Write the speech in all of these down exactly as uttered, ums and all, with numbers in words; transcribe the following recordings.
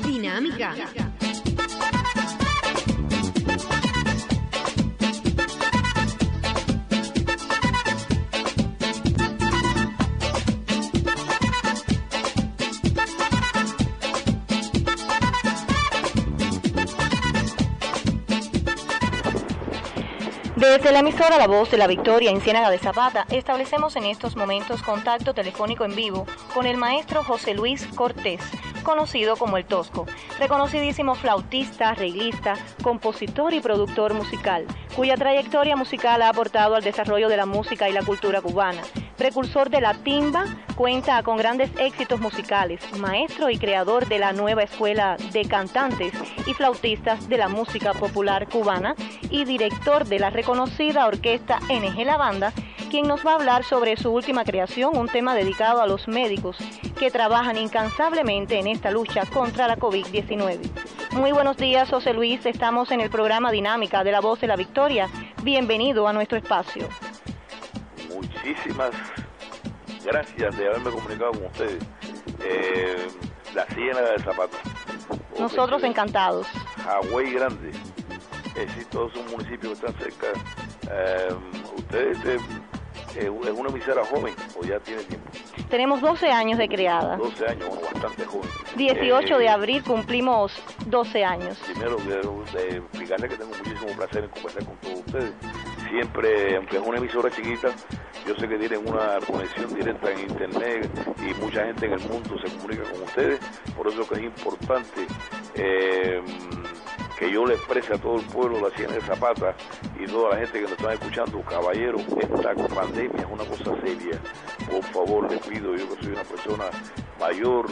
Dinámica. Desde la emisora La Voz de la Victoria en Ciénaga de Zapata, establecemos en estos momentos contacto telefónico en vivo con el maestro José Luis Cortés, conocido como El Tosco, reconocidísimo flautista, arreglista, compositor y productor musical, cuya trayectoria musical ha aportado al desarrollo de la música y la cultura cubana. Precursor de la timba, cuenta con grandes éxitos musicales, maestro y creador de la nueva escuela de cantantes y flautistas de la música popular cubana y director de la reconocida orquesta N G La Banda, quien nos va a hablar sobre su última creación, un tema dedicado a los médicos que trabajan incansablemente en esta lucha contra la COVID diecinueve. Muy buenos días, José Luis, estamos en el programa Dinámica de La Voz de la Victoria. Bienvenido a nuestro espacio. Muchísimas gracias de haberme comunicado con ustedes. Eh, la Ciénaga de Zapata. Nosotros encantados. Hawái Grande. Es decir, todos son municipios que están cerca. Eh, ustedes eh, es una emisora joven o ya tiene tiempo. Tenemos doce años de creada. doce años, bueno, bastante joven. dieciocho eh, de abril cumplimos doce años. Primero quiero eh, explicarles que tengo muchísimo placer en conversar con todos ustedes. Siempre, aunque es una emisora chiquita, yo sé que tienen una conexión directa en internet y mucha gente en el mundo se comunica con ustedes, por eso que es importante eh, que yo le exprese a todo el pueblo de la Ciénaga de Zapata y toda la gente que nos está escuchando, caballeros, esta pandemia es una cosa seria. Por favor, les pido, yo que soy una persona mayor,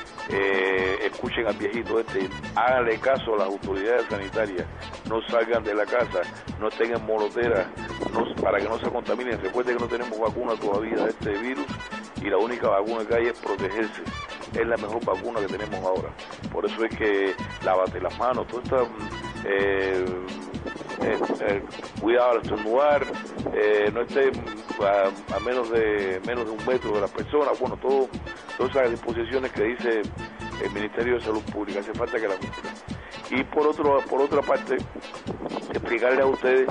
eh, escuchen al viejito este, háganle caso a las autoridades sanitarias, no salgan de la casa, no estén en molotera, no, para que no se contaminen. Recuerden que no tenemos vacuna todavía de este virus y la única vacuna que hay es protegerse. Es la mejor vacuna que tenemos ahora. Por eso es que lávate las manos, todo está eh, eh, eh, cuidado al estornudar, eh, no esté a, a menos de menos de un metro de las personas. Bueno, todo, todas esas disposiciones que dice el Ministerio de Salud Pública, hace falta que la cumplan. Y por otro, por otra parte, explicarle a ustedes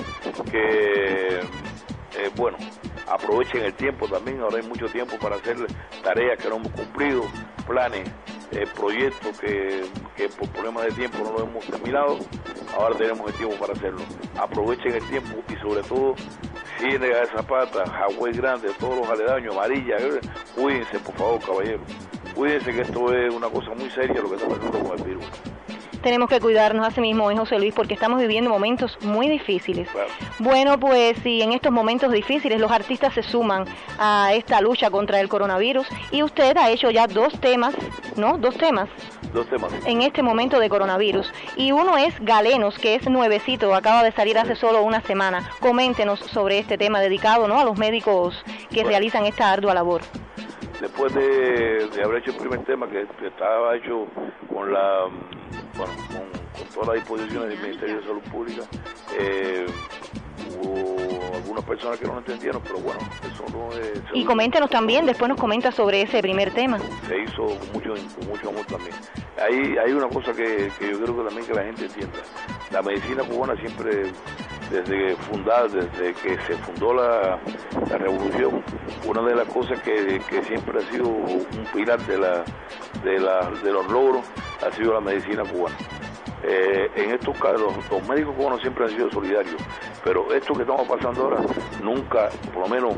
que eh, bueno, aprovechen el tiempo también, ahora hay mucho tiempo para hacer tareas que no hemos cumplido, planes, eh, proyectos que, que por problemas de tiempo no lo hemos terminado, ahora tenemos el tiempo para hacerlo. Aprovechen el tiempo y sobre todo, Ciénaga de Zapata, Hawái Grande, todos los aledaños, Amarilla, cuídense por favor, caballeros, cuídense que esto es una cosa muy seria lo que está pasando con el virus. Tenemos que cuidarnos a sí mismos, ¿eh, José Luis? Porque estamos viviendo momentos muy difíciles. Claro. Bueno, pues si en estos momentos difíciles los artistas se suman a esta lucha contra el coronavirus y usted ha hecho ya dos temas, ¿no? Dos temas. Dos temas. En este momento de coronavirus. Y uno es Galenos, que es nuevecito, acaba de salir hace solo una semana. Coméntenos sobre este tema dedicado, ¿no?, a los médicos que bueno. realizan esta ardua labor. Después de, de haber hecho el primer tema, que estaba hecho con la bueno, con, con todas las disposiciones del Ministerio de Salud Pública, eh, hubo algunas personas que no lo entendieron, pero bueno, eso no es... Y coméntenos también, después nos comenta sobre ese primer tema. Se hizo con mucho, con mucho amor también. Hay, hay una cosa que, que yo creo que también que la gente entienda. La medicina cubana siempre, desde fundada, desde que se fundó la, la revolución, una de las cosas que, que siempre ha sido un pilar de, la, de, la, de los logros ha sido la medicina cubana. Eh, en estos casos, los, los médicos cubanos siempre han sido solidarios, pero esto que estamos pasando ahora, nunca, por lo menos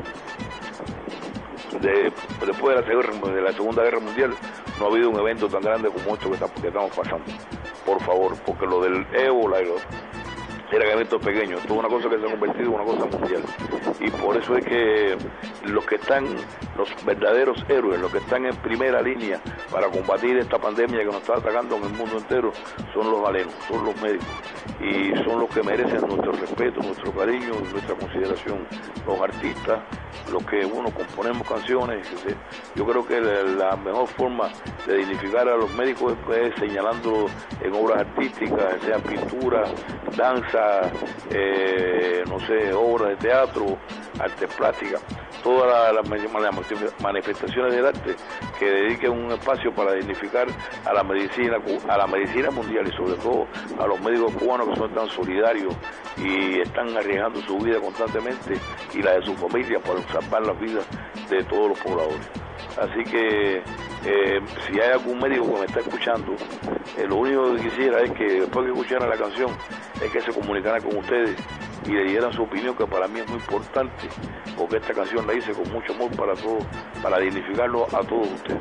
de, después de la, segunda, de la Segunda Guerra Mundial, no ha habido un evento tan grande como esto que, está, que estamos pasando. Por favor, porque lo del ébola y los eran eventos pequeños, esto es una cosa que se ha convertido en una cosa mundial. Y por eso es que los que están, los verdaderos héroes, los que están en primera línea para combatir esta pandemia que nos está atacando en el mundo entero, son los galenos, son los médicos. Y son los que merecen nuestro respeto, nuestro cariño y nuestra consideración. Los artistas, los que, bueno, componemos canciones. Yo creo que la mejor forma de dignificar a los médicos es señalando en obras artísticas, sea pintura, danza, eh, no sé, obras de teatro, artes plásticas, todas las la manifestaciones del arte que dediquen un espacio para dignificar a la medicina, a la medicina mundial y sobre todo a los médicos cubanos que son tan solidarios y están arriesgando su vida constantemente y la de su familia para salvar las vidas de todos los pobladores. Así que eh, si hay algún médico que me está escuchando, eh, lo único que quisiera es que después que escucharan la canción, es que se comunicaran con ustedes y le dieran su opinión, que para mí es muy importante, porque esta canción la hice con mucho amor para todos, para dignificarlo a todos ustedes.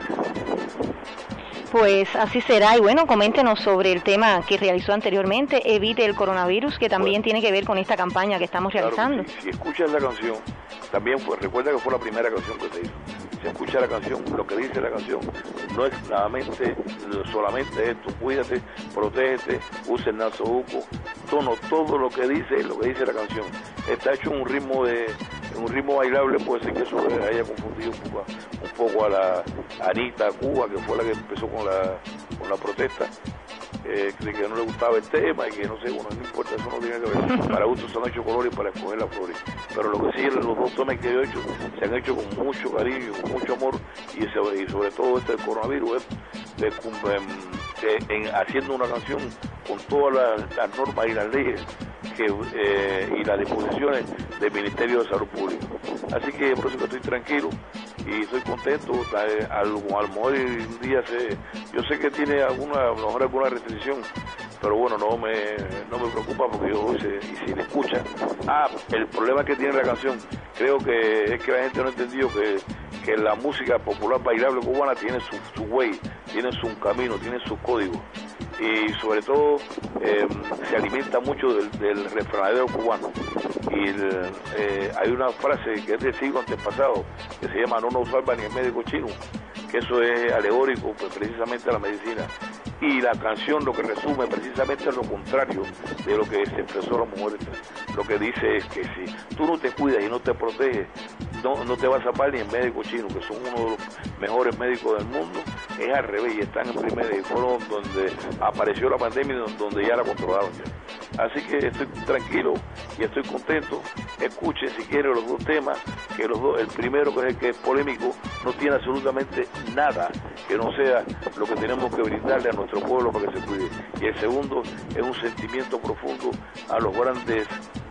Pues así será, y bueno, coméntenos sobre el tema que realizó anteriormente, Evite el Coronavirus, que también bueno, tiene que ver con esta campaña que estamos claro realizando. Que si, si escuchas la canción, también pues recuerda que fue la primera canción que se hizo. Si escuchas la canción, lo que dice la canción no es nada solamente esto: cuídate, protégete, usa el nasobuco, tono, todo lo que dice, lo que dice la canción. Está hecho en un ritmo de, en un ritmo bailable, puede ser que eso haya confundido un poco, un poco a la Anita Cuba, que fue la que empezó con la, con la protesta. Eh, de que no le gustaba el tema y que no sé, bueno, no importa, eso no tiene que ver. Para gustos se han hecho colores para escoger las flores. Pero lo que sí, los dos temas que yo he hecho se han hecho con mucho cariño, con mucho amor, y, se, y sobre todo este coronavirus es de, de, de, en, haciendo una canción con todas las, las normas y las leyes que, eh, y las disposiciones del Ministerio de Salud Pública. Así que por eso que estoy tranquilo y estoy contento. A, a, a lo mejor un día se, yo sé que tiene alguna, a lo mejor alguna restricción, pero bueno, no me no me preocupa porque yo hice, y si le escuchan. Ah, el problema que tiene la canción, creo que es que la gente no ha entendido que, que la música popular bailable cubana tiene su, su way, tiene su camino, tiene su código. Y sobre todo eh, se alimenta mucho del, del refranero cubano. Y el, eh, hay una frase que es del siglo antepasado que se llama: no nos salva ni el médico chino, que eso es alegórico pues, precisamente a la medicina. Y la canción lo que resume precisamente es lo contrario de lo que se expresó la mujer. Lo que dice es que si tú no te cuidas y no te proteges, no, no te va a salvar ni el médico chino, que son uno de los mejores médicos del mundo. Es al revés, y están en primera, y fueron donde apareció la pandemia y donde ya la controlaron ya. Así que estoy tranquilo y estoy contento. Escuchen si quieren los dos temas, que los dos, el primero, que es el que es polémico, no tiene absolutamente nada que no sea lo que tenemos que brindarle a nuestro pueblo para que se cuide. Y el segundo es un sentimiento profundo a los grandes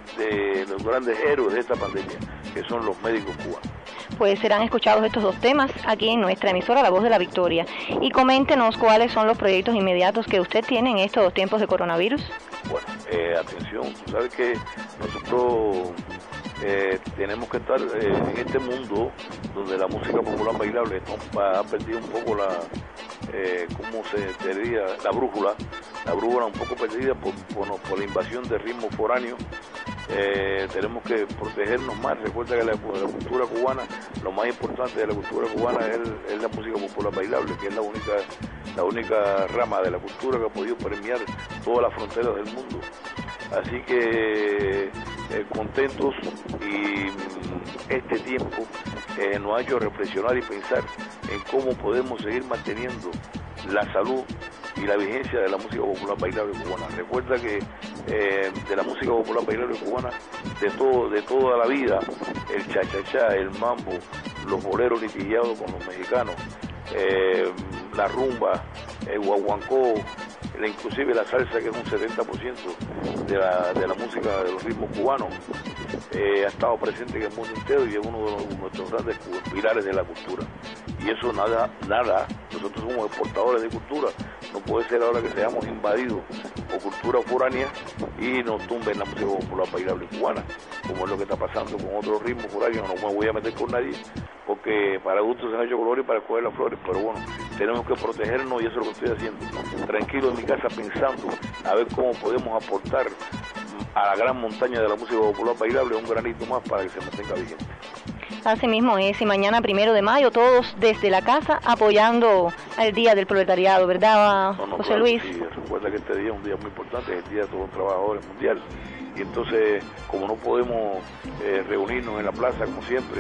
de los grandes héroes de esta pandemia, que son los médicos cubanos. Pues serán escuchados estos dos temas aquí en nuestra emisora La Voz de la Victoria. Y coméntenos cuáles son los proyectos inmediatos que usted tiene en estos dos tiempos de coronavirus. Bueno, eh, atención, tú sabes que nosotros eh, tenemos que estar eh, en este mundo donde la música popular bailable no, ha perdido un poco la, eh, ¿cómo se diría? La brújula, la brújula un poco perdida por, por, por la invasión de ritmos foráneos. Eh, tenemos que protegernos más. Recuerda que la, la cultura cubana, lo más importante de la cultura cubana es, el, es la música popular bailable, que es la única la única rama de la cultura que ha podido permear todas las fronteras del mundo. Así que eh, contentos, y este tiempo eh, nos ha hecho reflexionar y pensar en cómo podemos seguir manteniendo la salud y la vigencia de la música popular bailable cubana. Recuerda que eh, de la música popular bailable cubana, de todo, de toda la vida, el cha-cha-cha, el mambo, los boleros litigiados con los mexicanos, eh, la rumba, el guaguancó, la, inclusive la salsa, que es un setenta por ciento de la, de la música de los ritmos cubanos, eh, ha estado presente en el mundo entero y es uno de los, nuestros grandes pilares de la cultura. Y eso nada, nada, nosotros somos exportadores de cultura. No puede ser ahora que seamos invadidos por cultura foránea y nos tumben la música popular bailable cubana, como es lo que está pasando con otros ritmos foráneos. No me voy a meter con nadie, porque para gustos se han hecho colores y para escoger las flores, pero bueno, tenemos que protegernos y eso es lo que estoy haciendo. Tranquilo en mi casa pensando a ver cómo podemos aportar a la gran montaña de la música popular bailable un granito más para que se mantenga vigente. Así mismo es, y mañana primero de mayo todos desde la casa apoyando al Día del Proletariado, ¿verdad, no, no, José claro, Luis? Sí, recuerda que este día es un día muy importante, es el Día de todos los trabajadores mundial. Y entonces, como no podemos eh, reunirnos en la plaza como siempre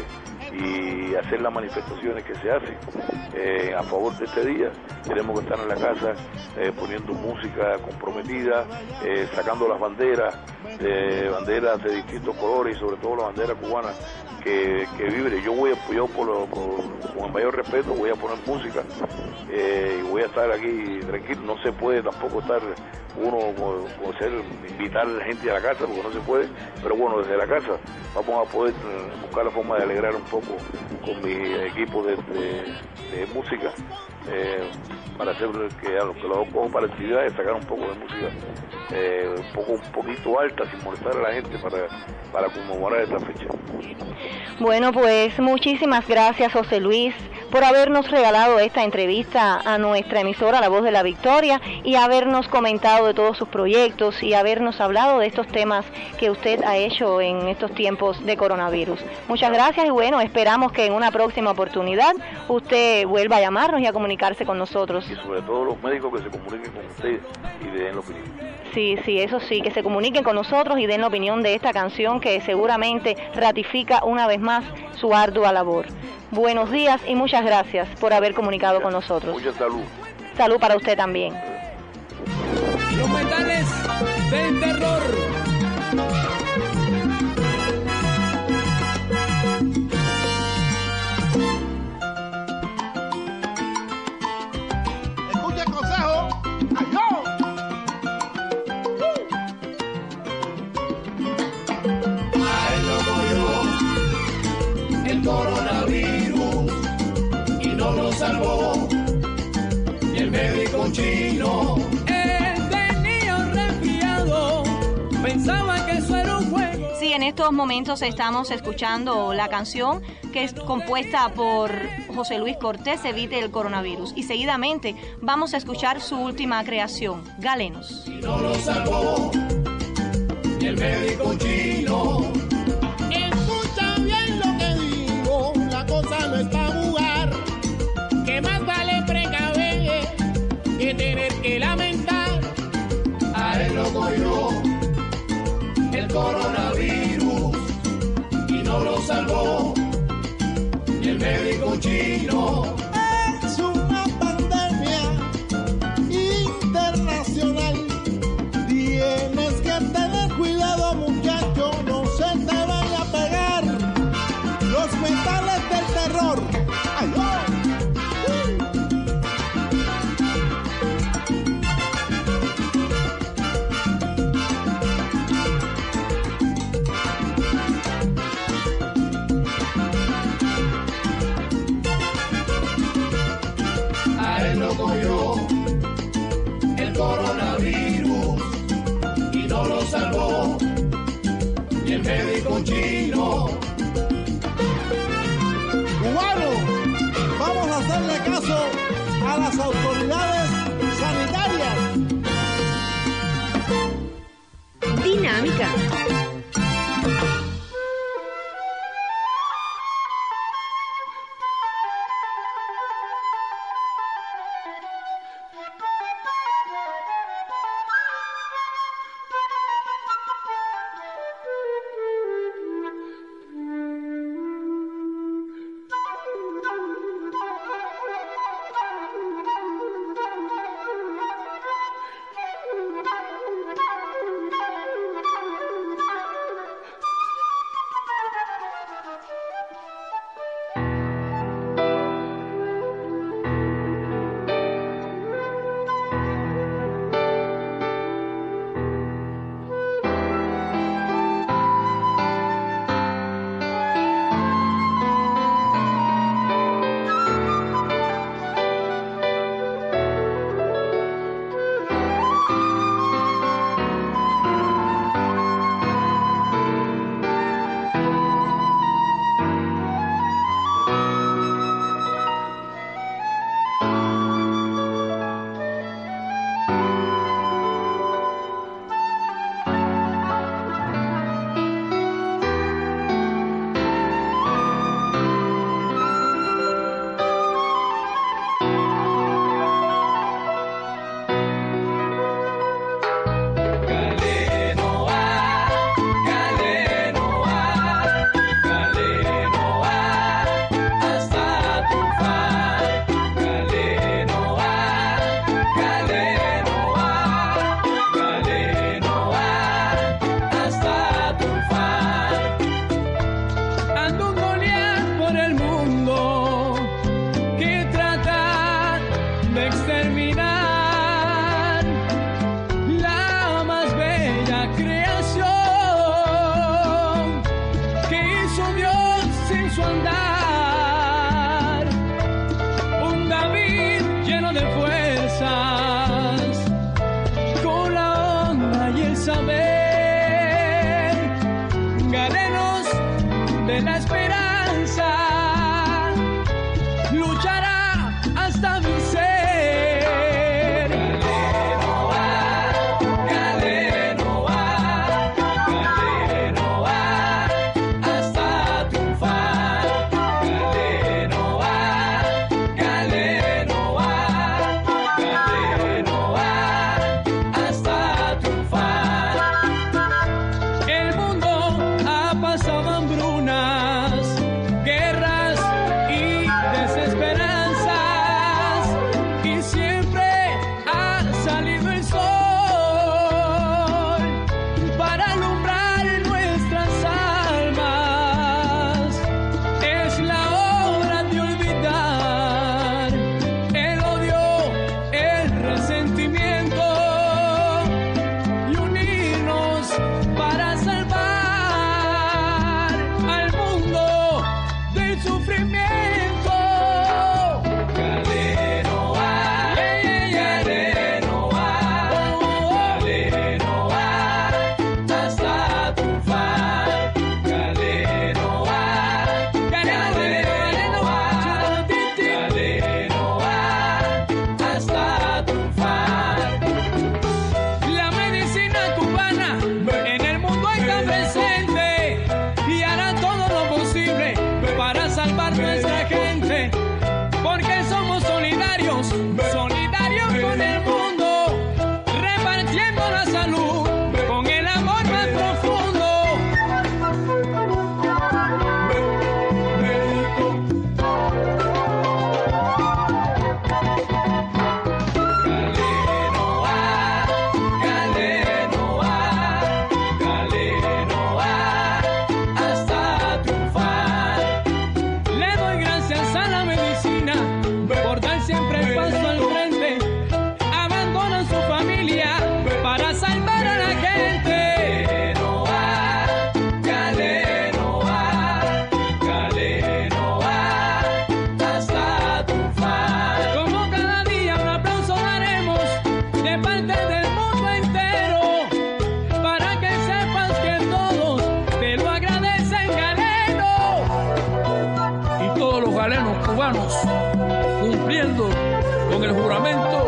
y hacer las manifestaciones que se hacen eh, a favor de este día, tenemos que estar en la casa eh, poniendo música comprometida, eh, sacando las banderas, eh, banderas de distintos colores y sobre todo la bandera cubana, que, que vibre. Yo voy a, yo por, lo, por con el mayor respeto voy a poner música eh, y voy a estar aquí tranquilo. No se puede tampoco estar uno como, como ser, invitar a la gente a la casa porque no se puede, pero bueno, desde la casa vamos a poder buscar la forma de alegrar un poco con mi equipo de, de, de música eh, para hacer que, que los pongo para actividades, sacar un poco de música eh, un poco un poquito alta sin molestar a la gente para, para conmemorar esta fecha. Bueno, pues muchísimas gracias, José Luis, por habernos regalado esta entrevista a nuestra emisora La Voz de la Victoria y habernos comentado de todos sus proyectos y habernos hablado de estos temas que usted ha hecho en estos tiempos de coronavirus. Muchas gracias y bueno, esperamos que en una próxima oportunidad usted vuelva a llamarnos y a comunicarse con nosotros. Y sobre todo los médicos que se comuniquen con usted y le den la opinión. Sí, sí, eso sí, que se comuniquen con nosotros y den la opinión de esta canción que seguramente ratifica una vez más su ardua labor. Buenos días y muchas gracias por haber comunicado Mucha, con nosotros. Mucha salud. Salud para usted también. Los metales del terror. Escucha el consejo. ¡Ayó! Ay, lo cogió el coronavirus y no lo salvó. Y el médico chino, él tenía un resfriado, pensaba que eso era un juego. Sí, en estos momentos estamos escuchando la canción que es compuesta por José Luis Cortés, Evite el Coronavirus. Y seguidamente vamos a escuchar su última creación, Galenos. Y no lo salvó, y el médico chino. Escucha bien lo que digo, la cosa no es para jugar, que más vale precaver que tener que lamentar. A él lo cogió el coronavirus y no lo salvó. Y el médico chino. Es una pandemia internacional, tienes que tener cuidado, muchacho, no se te vaya a pegar los metales del terror. ¡Ay, oh! A él lo cogió el coronavirus y no lo salvó. Y el médico chino. Cubano, vamos a hacerle caso a las autoridades sanitarias. Dinámica. olvidar la más bella creación que hizo Dios en su andar. Un David lleno de fuerzas, con la honra y el saber, galenos de la esperanza, luchará hasta vencer. Galeno va, Galeno va, Galeno va hasta triunfar. Galeno va, Galeno va, Galeno va hasta triunfar. El mundo ha pasado hambrunas, guerras y desesperanzas, y siempre ha salido el sol para alumbrar nuestras almas. Es la hora de olvidar el odio, el resentimiento y unirnos para salvar al mundo del sufrimiento. Galeno va, Galeno va, Galeno va hasta triunfar. Galeno va, Galeno va, Galeno va hasta triunfar. La medicina cubana en el mundo está presente y hará todo lo posible para salvar nuestra gente, porque somos solidarios, solidarios con el mundo, repartiendo la salud con el amor más profundo. Galeno va, Galeno va, Galeno va hasta triunfar. Le doy gracias a la medicina por dar siempre el paso al frente. Abandonan su familia para salvar a la gente. Galeno va, Galeno va, Galeno va hasta triunfar. Como cada día un aplauso daremos de parte del mundo entero, para que sepas que todos te lo agradecen, Galeno. Y todos los galenos cubanos, cumpliendo con el juramento